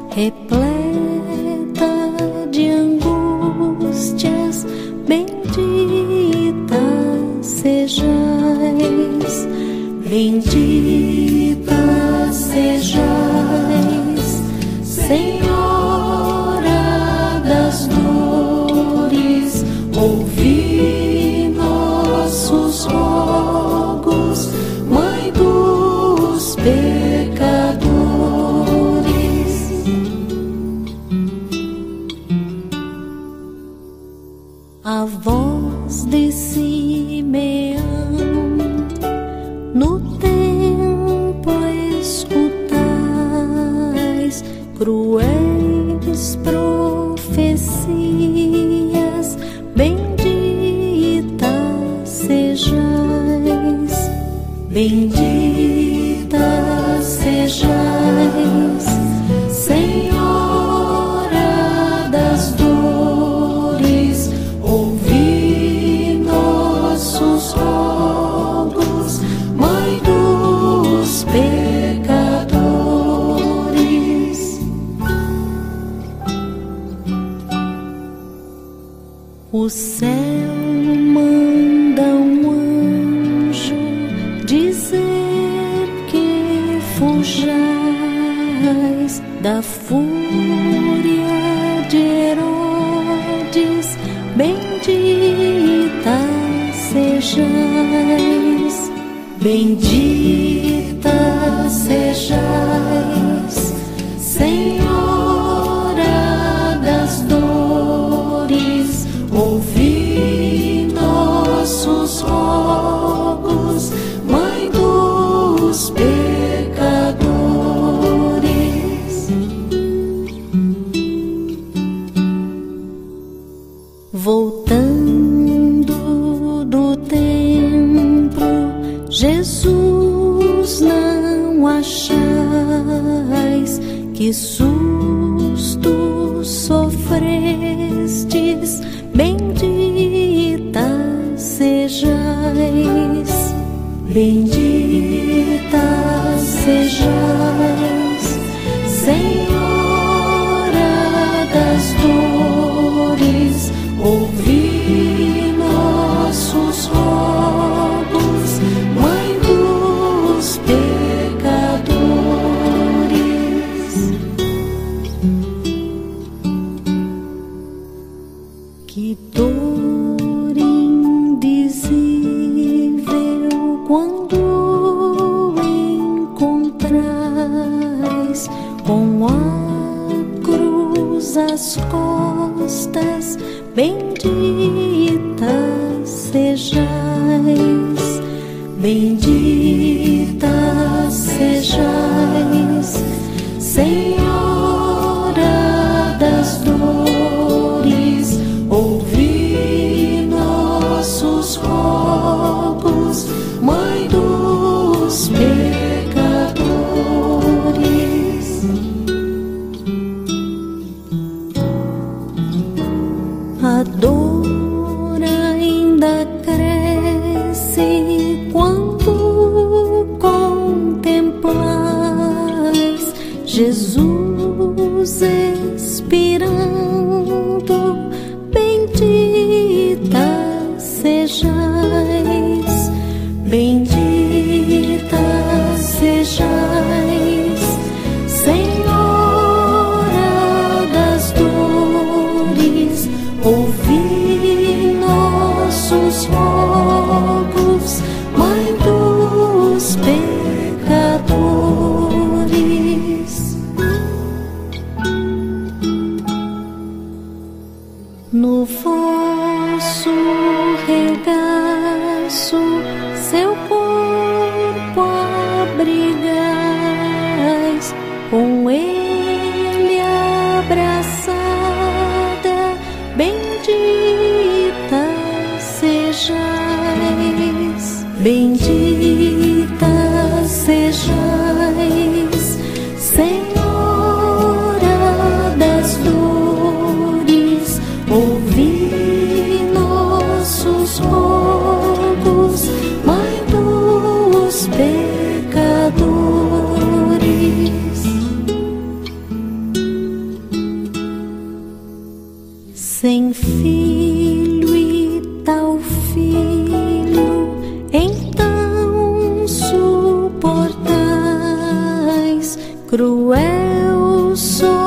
repleta de angústias, bendita sejais, bendita sejais, Senhora das dores, ouvi nossos rogos, Mãe dos pecadores. A voz de Simeão no templo escutais, cruéis profecias, bendita sejais, bendita sejais, Senhora das dores, ouvi nossos rogos, Mãe dos pecadores. O céu manda um anjo dizer que fujais da fúria de Herodes, bendita sejais, bendita sejais, Senhora das dores, ouvi nossos rogos, Mãe dos pecadores. Voltando do templo, Jesus, não achais que susto sofrestes, bendita sejais, bendita sejais, Senhora das dores, ouvi nossos rogos, Mãe dos pecadores. Que dor indizível quando encontrais com a cruz às costas, bendita sejais, bendita sejais, Senhora das dores, ouvi nossos rogos, Mãe dos pecadores. A dor ainda cresce quando contemplais Jesus expirando, bendita sejais, bendita sejais, Senhora das dores, ouvi nossos rogos, Mãe dos pecadores. No vosso regaço seu corpo abrigais, com ele abraçada, bendita sejais, bendita sejais, Senhora das dores, ouvi nossos rogos, Mãe dos pecadores. um filho e tal filho, então suportais cruel sofrimento.